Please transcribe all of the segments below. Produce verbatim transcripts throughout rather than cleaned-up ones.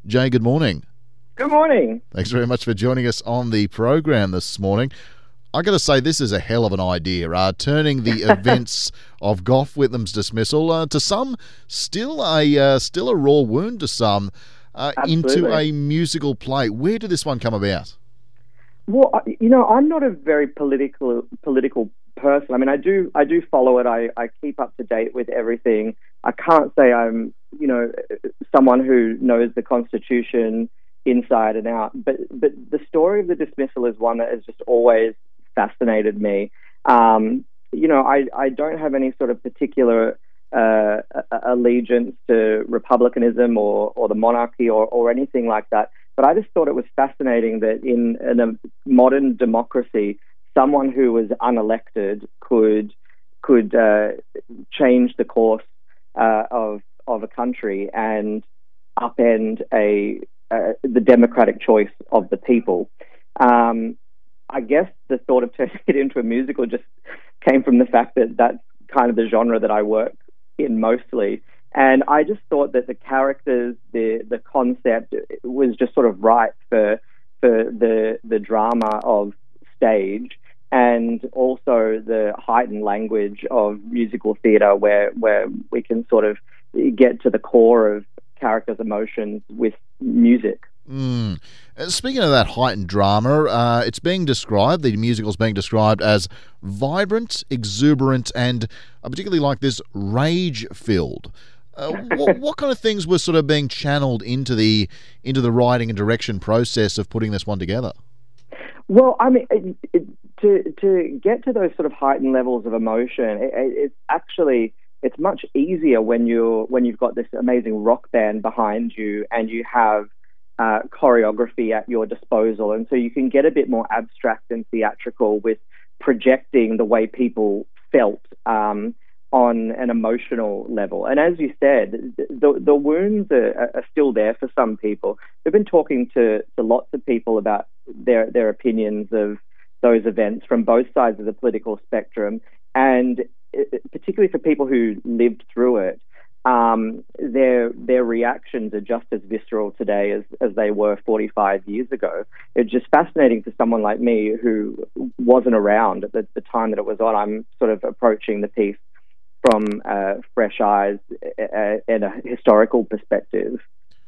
Jay, good morning. Good morning. Thanks very much for joining us on the program this morning. I got to say, this is a hell of an idea, uh, turning the events of Gough Whitlam's dismissal, uh, to some still a uh, still a raw wound to some, uh, into a musical play. Where did this one come about? Well, you know, I'm not a very political political person. I mean, I do I do follow it. I, I keep up to date with everything. I can't say I'm, you know, someone who knows the Constitution inside and out. But but the story of the dismissal is one that has just always fascinated me. Um, you know, I, I don't have any sort of particular uh, allegiance to republicanism or, or the monarchy or, or anything like that. But I just thought it was fascinating that in, in a modern democracy, someone who was unelected could could uh, change the course uh, of of a country and upend a uh, the democratic choice of the people. Um, I guess the thought of turning it into a musical just came from the fact that that's kind of the genre that I work in mostly. And I just thought that the characters, the the concept was just sort of right for for the the drama of stage, and also the heightened language of musical theatre, where where we can sort of get to the core of characters' emotions with music. Mm. Speaking of that heightened drama, uh, it's being described, the musical's being described as vibrant, exuberant, and I particularly like this, rage-filled. Uh, what, what kind of things were sort of being channeled into the into the writing and direction process of putting this one together? Well, I mean, it, it, to to get to those sort of heightened levels of emotion, it, it's actually it's much easier when you're when you've got this amazing rock band behind you and you have uh, choreography at your disposal, and so you can get a bit more abstract and theatrical with projecting the way people felt Um, on an emotional level. And as you said, the the wounds are, are still there for some people. We've been talking to, to lots of people about their their opinions of those events from both sides of the political spectrum, and particularly for people who lived through it, um, their their reactions are just as visceral today as, as they were forty-five years ago. It's just fascinating to someone like me who wasn't around at the, the time that it was on. I'm sort of approaching the piece from uh, fresh eyes uh, and a historical perspective.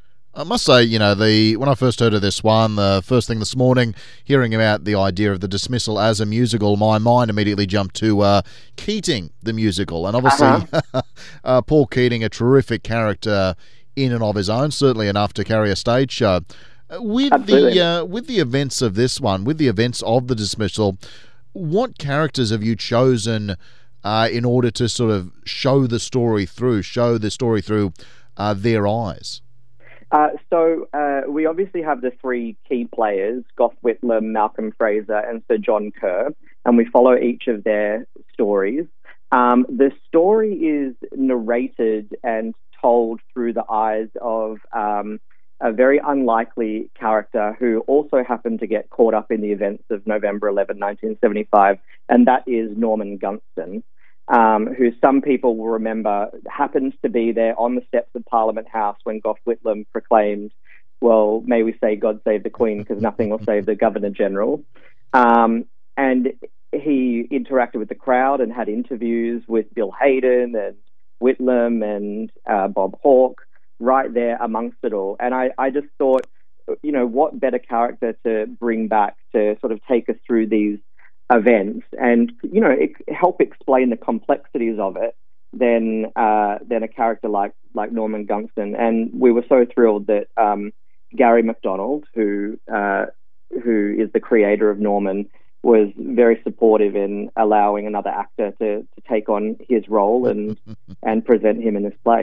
I must say, you know, the when I first heard of this one, the first thing this morning, hearing about the idea of the dismissal as a musical, my mind immediately jumped to uh, Keating, the musical. And obviously, uh-huh. uh, Paul Keating, a terrific character in and of his own, certainly enough to carry a stage show. With Absolutely. the uh, with the events of this one, with the events of the dismissal, what characters have you chosen Uh, in order to sort of show the story through, show the story through uh, their eyes? Uh, so uh, we obviously have the three key players, Gough Whitlam, Malcolm Fraser, and Sir John Kerr, and we follow each of their stories. Um, the story is narrated and told through the eyes of um, a very unlikely character who also happened to get caught up in the events of November eleventh, nineteen seventy-five, and that is Norman Gunston, um, who some people will remember happens to be there on the steps of Parliament House when Gough Whitlam proclaimed, well, may we say God save the Queen, because nothing will save the Governor-General. Um, and he interacted with the crowd and had interviews with Bill Hayden and Whitlam and uh, Bob Hawke, right there amongst it all. And I, I just thought, you know, what better character to bring back to sort of take us through these events and, you know, it, help explain the complexities of it than uh, than a character like like Norman Gunston. And we were so thrilled that um, Gary MacDonald, who uh, who is the creator of Norman, was very supportive in allowing another actor to, to take on his role and and present him in this play.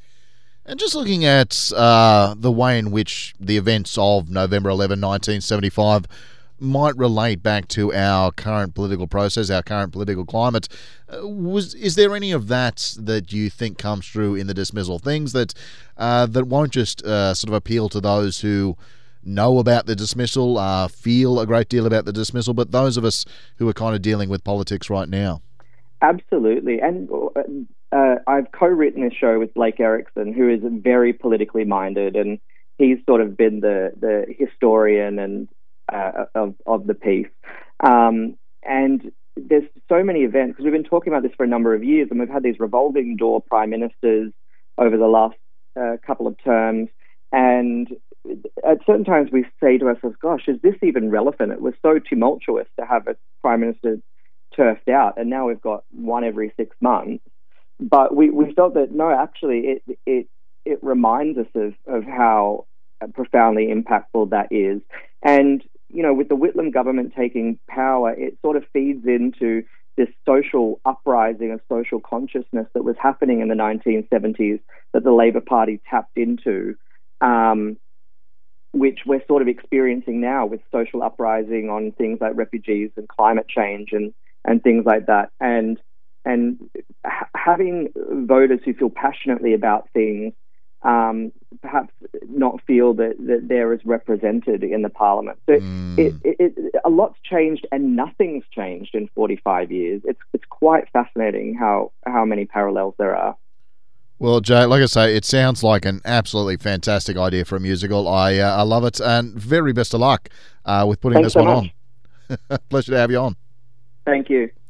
And just looking at uh, the way in which the events of November eleventh, nineteen seventy-five might relate back to our current political process, our current political climate, uh, was is there any of that that you think comes through in the dismissal? Things that uh, that won't just uh, sort of appeal to those who know about the dismissal, uh, feel a great deal about the dismissal, but those of us who are kind of dealing with politics right now? Absolutely. And uh, I've co-written a show with Blake Erickson, who is very politically minded, and he's sort of been the the historian and uh, of of the piece. Um, and there's so many events, because we've been talking about this for a number of years, and we've had these revolving door prime ministers over the last uh, couple of terms. And at certain times we say to ourselves, gosh, is this even relevant? It was so tumultuous to have a prime minister turfed out, and now we've got one every six months. But we, we felt that, no, actually, it it it reminds us of, of how profoundly impactful that is. And, you know, with the Whitlam government taking power, it sort of feeds into this social uprising of social consciousness that was happening in the nineteen seventies that the Labor Party tapped into, um, which we're sort of experiencing now with social uprising on things like refugees and climate change and, and things like that. And and ha- having voters who feel passionately about things um, perhaps not feel that, that they're as represented in the parliament. So mm. it, it, it, a lot's changed and nothing's changed in forty-five years. It's it's quite fascinating how, how many parallels there are. Well, Jay, like I say, it sounds like an absolutely fantastic idea for a musical. I uh, I love it, and very best of luck uh, with putting Thanks this so one much. on. Pleasure to have you on. Thank you.